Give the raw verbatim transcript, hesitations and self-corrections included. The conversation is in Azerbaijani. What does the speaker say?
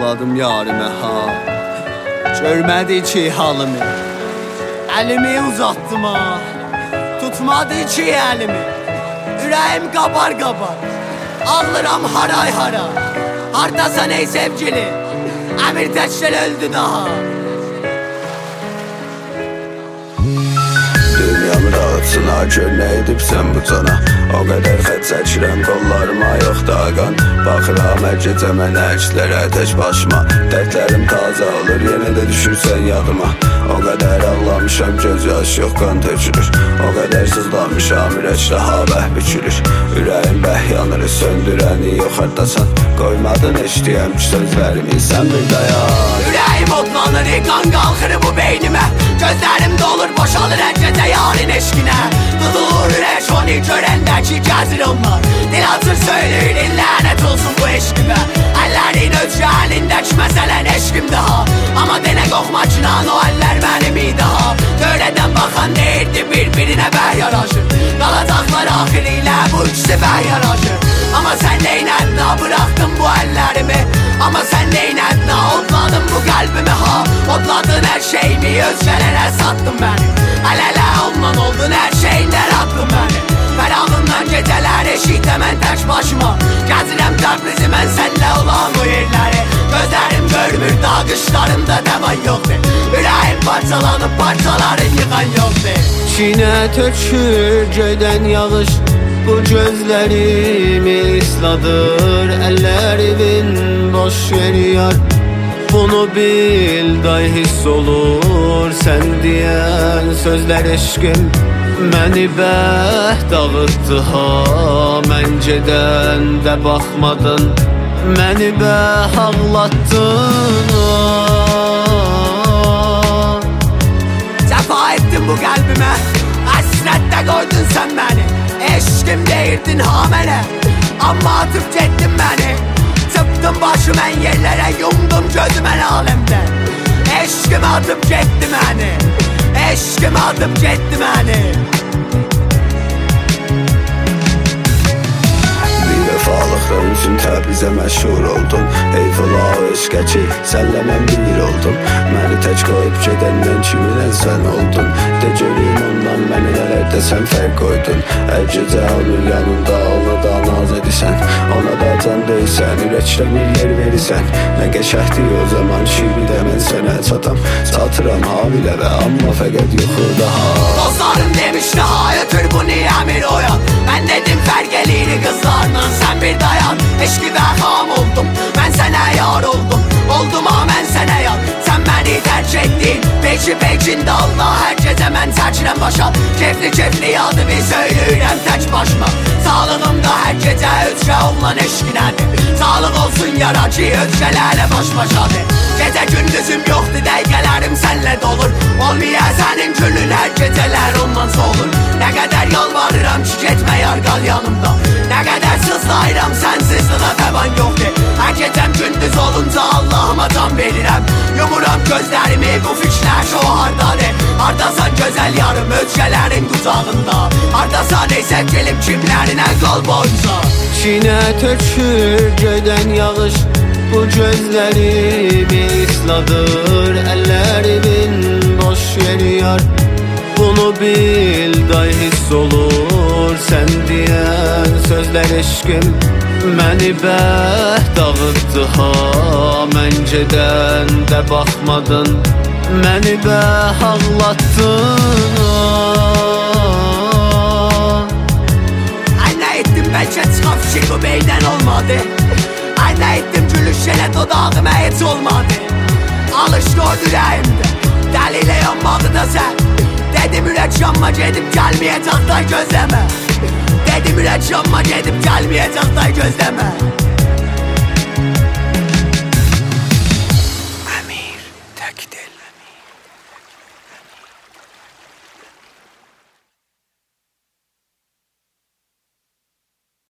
ağladım yarime ha. Görmədi ki halımı, əlimi uzattım ha. Tutmadı ki əlimi, ürəyim qabar qabar. Ağlıram haray hara. Hardasan ey sevgili, Əmir Təkçil öldü daha. Dünyamı dağıtsınlar, gör nə edib sən bu cana. O qədər xət çəkirəm qollarıma, yox dağan. Baxıram hər gecə mənə əkslərə tək başıma. Dərdlərim tazə olur, yenə də düşürsən yadıma. O qədər ağlamışam, göz yaş yox qan tökülür. O qədər sızlanmışam, ürəkdə havəh bükülür. Ürəyim bəh yanır, söndürəni yox hardasan. Qoymadın eşdiyəm ki sözlərimi, sən bir dayan. Ürəyim odlanır, qan qalxır bu beynimə. Gözlərim dolur, boşalır hər gecə yarın eşqinə. Tutulur ürək onu görəndə ki gəzir onlar. Dil açır söyləyir, lənət olsun bu eşqimə. Əllərin özgə əlindəki məsələn eşqim daha. Amma denə qoxmaçınan o əllər mənim iyi daha. Dörədən baxan deyirdi bir-birinə bəh yaraşır. Qalacaqlar axir ilə bu ikisi bəh yaraşır. Amma sən neynədin ha, bıraxdın bu əllərimi. Amma sən neynədin ha, odladın bu qəlbimi ha. Odladın hər şeyimi, özgələrə satdın məni. Əl-ələ ondan oldun, hər şeyindən atdın məni. Fərağından gecələr eşikdə mən tək başıma. Gəzirəm Təbrizi mən sənlə olan o yerləri. Gözlərim görmür, dağ qışlarımda dəvan yoxdur. Ürəyim parçalanıb, parçaların yığan yoxdur. Çinə tökür göydən yağış, bu gözlərimi isladır. Əllərimin boş yeri yar, bunu bil day hiss olur. Sən deyən sözlər eşqim məni bəh dağıtdı ha. Məncədən də baxmadın, məni bəh ağlatdın ha. Cəfa etdin bu qəlbimə, həsrətdə qoydun sən məni. Eşqim deyirdin ha mənə, amma atıp getdin məni. Tıptım başım ən yerlərə, yumdum gözüm ən aləmdə. Eşqim atıp getdi məni, eşqim atıp getdi məni. Vəfalıqlarım üçün Təbrizə məşhur oldun. Eyfula o eşqə ki, sənlə mən bir oldum. Məni tək qoyub gedəndən kiminən sən oldun. De göreyim ondan mənə nələrdə sən fərq qoydun. Hər gecə onun yanında ona da naz edirsən. Ona da can deysən, ürəkdə bir yer verirsən. Nə qəşəhdir o zaman ki bir də mən sənə çatam. Çatıram havilə və amma fəqət yoxu daha. Dostlarım demişdi ha, ötür bunu əmir oyan. Mən dedim fərq eləyir qızlarla sən bir dayan. Eşqi və xam oldum, mən sənə yar oldum. Oldum ha mən sənə yar, sən məni tərk etdin. Peki pekində Allah, hər gecə mən çəkirəm başa. Kefli kefli yadımı söyləyirəm tək başıma. Sağlığımda hər gecə özgə olan eşqinədir. Sağlıq olsun yara ki özgələrlə baş başadır. Gecə gündüzüm yoxdur, dəqiqələrim sənlə dolur. Olmaya sənin günün hər gecələr ondan soğulur. Nə qədər yalvarıram ki getmə yar qal yanımda. Nə qədər sızlayıram sənsizliğə təvan yoxdur. Hər gecəm gündüz olunca Allahıma can verirəm. Yumuram gözlərimi bu fikrlər o hardadır. Hardasan gözəl yarım özgələrin qucağında. Hardasan ey sevgilim kimlərinə qal boyunca. Çinə tökür göydən yağış, bu gözlərimi isladır. Əllərimin boş yeri yar, bunu bil day hiss olur. Sən deyən sözlər eşqim məni bəh dağıtdı ha. Məncədən də baxmadın, məni bəh ağlatdın ha. Ay nə etdim bəlkə çıxan fikir bu beydən olmadı. Ay nə etdim gülüş elə dodağıma heç olmadı. Alış gördü ürəyimdə, dəlilə yanmağı da sən. Dedim ürək yanma gedib gəlməyəcək day gözləmə. Dedim ürək yanma gedib gəlməyəcək day gözləmə.